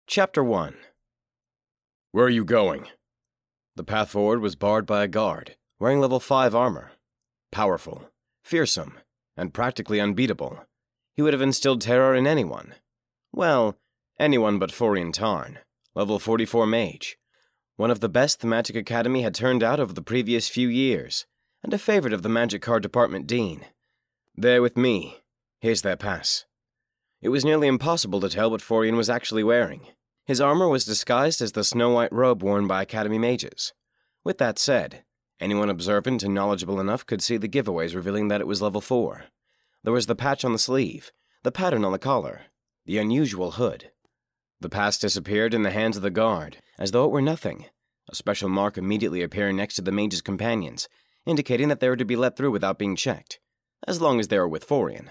Chapter 1. Where are you going? The path forward was barred by a guard, wearing level 5 armor. Powerful, fearsome, and practically unbeatable. He would have instilled terror in anyone. Well, anyone but Forian Tarn, level 44 mage. One of the best the Magic Academy had turned out over the previous few years, and a favorite of the Magic Card Department Dean. They're with me. Here's their pass. It was nearly impossible to tell what Forian was actually wearing. His armor was disguised as the snow-white robe worn by Academy mages. With that said, anyone observant and knowledgeable enough could see the giveaways revealing that it was level 4. There was the patch on the sleeve, the pattern on the collar, the unusual hood. The pass disappeared in the hands of the guard, as though it were nothing, a special mark immediately appearing next to the mage's companions, indicating that they were to be let through without being checked, as long as they were with Forian.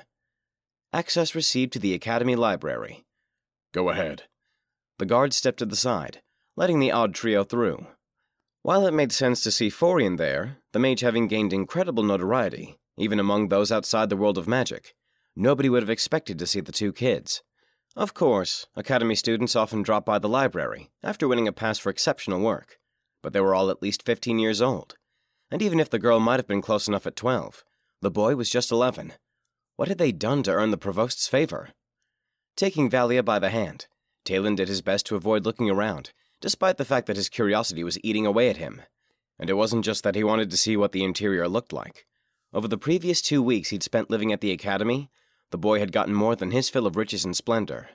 Access received to the Academy Library. Go ahead. The guard stepped to the side, letting the odd trio through. While it made sense to see Forian there, the mage having gained incredible notoriety, even among those outside the world of magic, nobody would have expected to see the two kids. Of course, Academy students often drop by the library after winning a pass for exceptional work, but they were all at least 15 years old. And even if the girl might have been close enough at 12, the boy was just 11. What had they done to earn the provost's favor? Taking Valia by the hand, Talon did his best to avoid looking around, despite the fact that his curiosity was eating away at him. And it wasn't just that he wanted to see what the interior looked like. Over the previous 2 weeks he'd spent living at the Academy, the boy had gotten more than his fill of riches and splendor.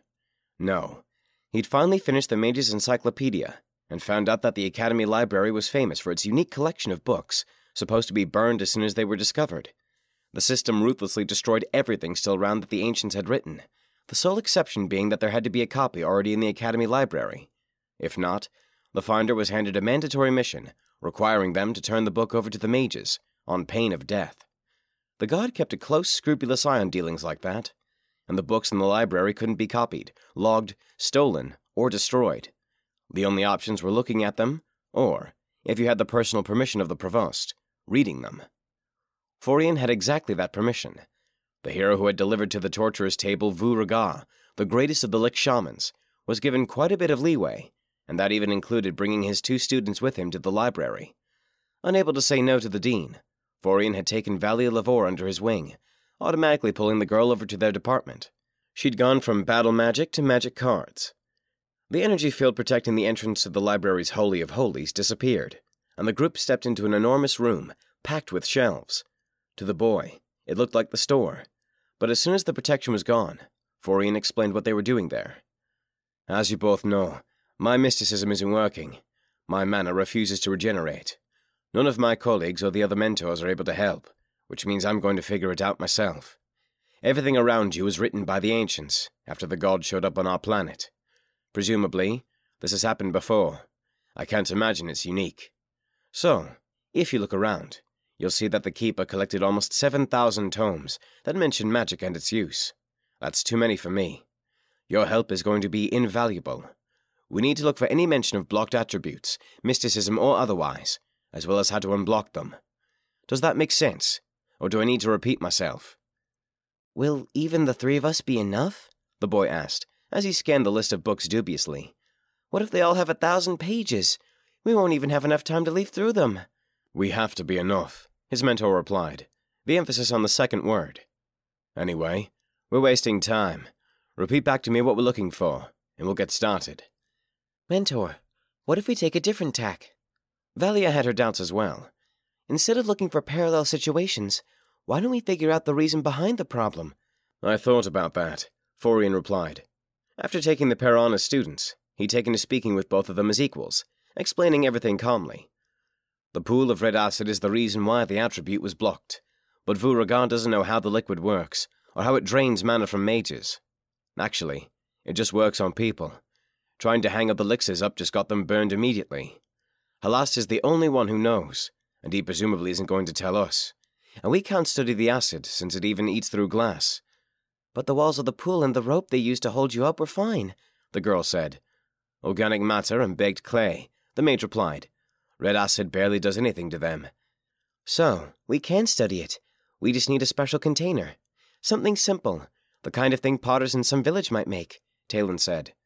No, he'd finally finished the Mage's Encyclopedia, and found out that the Academy Library was famous for its unique collection of books, supposed to be burned as soon as they were discovered. The system ruthlessly destroyed everything still around that the ancients had written, the sole exception being that there had to be a copy already in the Academy Library. If not, the finder was handed a mandatory mission, requiring them to turn the book over to the mages, on pain of death. The god kept a close, scrupulous eye on dealings like that, and the books in the library couldn't be copied, logged, stolen, or destroyed. The only options were looking at them, or, if you had the personal permission of the provost, reading them. Forian had exactly that permission. The hero who had delivered to the torturer's table Vu Raga, the greatest of the Lick shamans, was given quite a bit of leeway, and that even included bringing his 2 students with him to the library. Unable to say no to the dean, Forian had taken Valia Lavore under his wing, automatically pulling the girl over to their department. She'd gone from battle magic to magic cards. The energy field protecting the entrance to the library's Holy of Holies disappeared, and the group stepped into an enormous room, packed with shelves. To the boy, it looked like the store, but as soon as the protection was gone, Forian explained what they were doing there. As you both know, my mysticism isn't working. My mana refuses to regenerate. None of my colleagues or the other mentors are able to help, which means I'm going to figure it out myself. Everything around you was written by the ancients after the god showed up on our planet. Presumably, this has happened before. I can't imagine it's unique. So, if you look around, you'll see that the Keeper collected almost 7,000 tomes that mention magic and its use. That's too many for me. Your help is going to be invaluable. We need to look for any mention of blocked attributes, mysticism or otherwise, as well as how to unblock them. Does that make sense, or do I need to repeat myself? Will even the 3 of us be enough? The boy asked, as he scanned the list of books dubiously. What if they all have 1,000 pages? We won't even have enough time to leaf through them. We have to be enough, his mentor replied, the emphasis on the second word. Anyway, we're wasting time. Repeat back to me what we're looking for, and we'll get started. Mentor, what if we take a different tack? Valia had her doubts as well. Instead of looking for parallel situations, why don't we figure out the reason behind the problem? I thought about that, Forian replied. After taking the pair on as students, he'd taken to speaking with both of them as equals, explaining everything calmly. The pool of red acid is the reason why the attribute was blocked, but Vu Raga doesn't know how the liquid works, or how it drains mana from mages. Actually, it just works on people. Trying to hang other elixirs up just got them burned immediately. Halast is the only one who knows, and he presumably isn't going to tell us. And we can't study the acid, since it even eats through glass. But the walls of the pool and the rope they used to hold you up were fine, the girl said. Organic matter and baked clay, the mage replied. Red acid barely does anything to them. So, we can study it. We just need a special container. Something simple, the kind of thing potters in some village might make, Talon said.